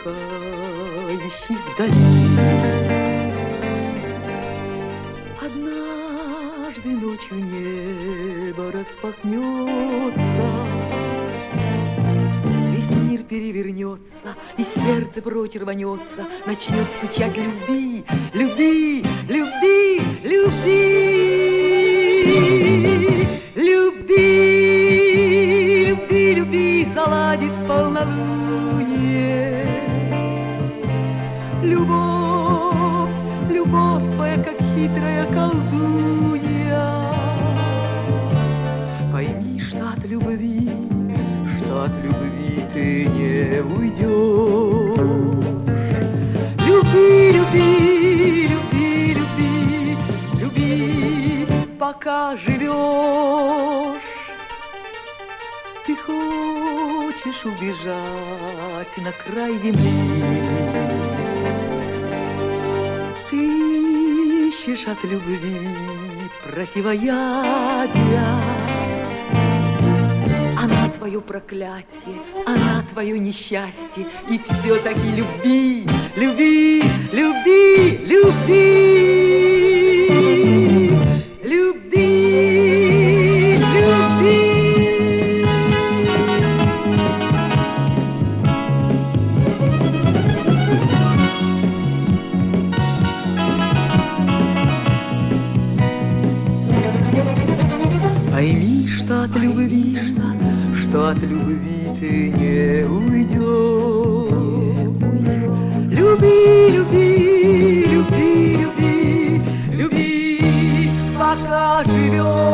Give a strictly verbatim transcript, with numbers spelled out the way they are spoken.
затихающей вдали. Однажды ночью небо распахнется, весь мир перевернется, и сердце прочь рванется, начнет стучать любви, любви, любви, любви. Любви, любви, любви, заладит полнолуние. Любовь, любовь твоя, как хитрая колдунья. Пойми, что от любви, что от любви ты не уйдешь. Люби, люби, люби, люби, люби, пока живешь. Ты хочешь убежать на край земли, ты ищешь от любви противоядия. Она твое проклятие, она твое несчастье, и все-таки люби, люби, люби, люби. Люби, люби. Пойми, что от любви, что от любви ты не уйдешь. Люби, люби, люби, люби, люби, пока живешь.